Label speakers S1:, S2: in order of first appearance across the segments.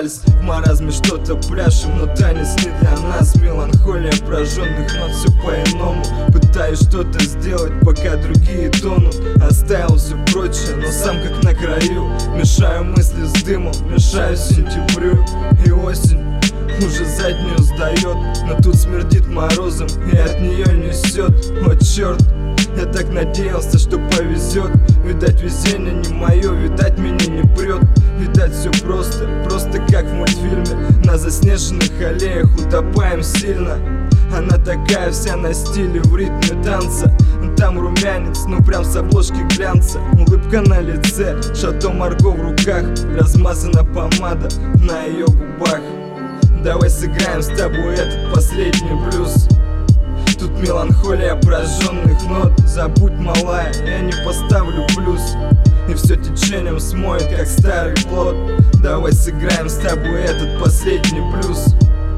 S1: вальс. В маразме что-то пляшем, но танец не для нас. Меланхолия прожженных нот, все по-иному. Пытаюсь что-то сделать, пока другие тонут. Оставил все прочее, но сам как на краю. Мешаю мысли с дымом, мешаю сентябрю. И осень уже заднюю сдает, но тут смердит морозом и от нее несет. О черт, я так надеялся, что повезет. Видать, везение не мое, видать, меня не прет. Видать, все просто, просто как в мультфильме. На заснеженных аллеях утопаем сильно. Она такая вся на стиле, в ритме танца. Там румянец, ну прям с обложки глянца. Улыбка на лице, Шато Марго в руках. Размазана помада на ее губах. Давай сыграем с тобой этот последний блюз. Тут меланхолия прожженных нот. Забудь, малая, я не поставлю плюс. И все течением смоет, как старый плод. Давай сыграем с тобой этот последний блюз.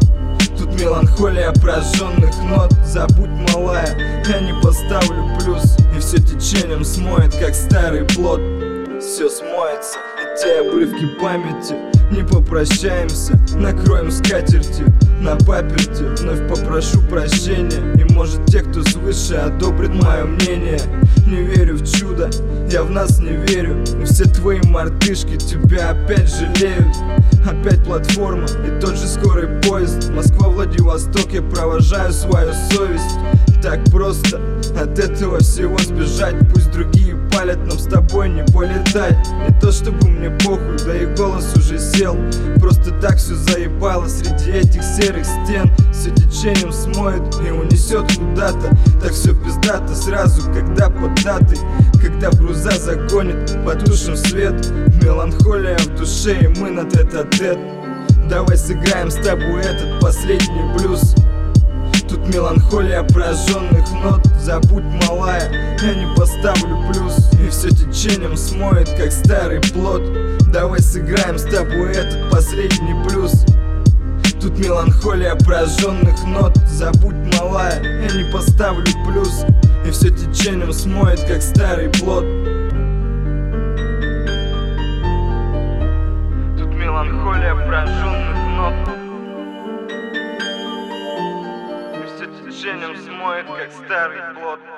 S1: Тут меланхолия прожженных нот. Забудь, малая, я не поставлю плюс. И все течением смоет, как старый плод. Все смоется, и те обрывки памяти. Не попрощаемся, накроем скатертью. На паперти вновь попрошу прощения. И может те, кто свыше, одобрит мое мнение. Не верю в чудо, я в нас не верю. И все твои мартышки тебя опять жалеют. Опять платформа и тот же скорый поезд. Москва-Владивосток, я провожаю свою совесть. Так просто от этого всего сбежать. Пусть другие палят, нам с тобой не полетать. Не то чтобы мне похуй, да и голос уже сел. Просто так все заебало среди этих серых стен. Все течением смоет и унесет куда-то. Так все пиздато сразу, когда под датой. Когда груза загонит, потушим свет. Меланхолия в душе, и мы на тет-а-тет. Давай сыграем с тобой этот последний блюз. Тут меланхолия прожженных нот. Забудь, малая, я не поставлю плюс. И все течением смоет, как старый плод. Давай сыграем с тобой этот последний блюз. Тут меланхолия прожженных нот. Забудь, малая, я не поставлю плюс. И все течением смоет, как старый плод. Тут меланхолия прожженных нот. И все течением смоет, как старый плод.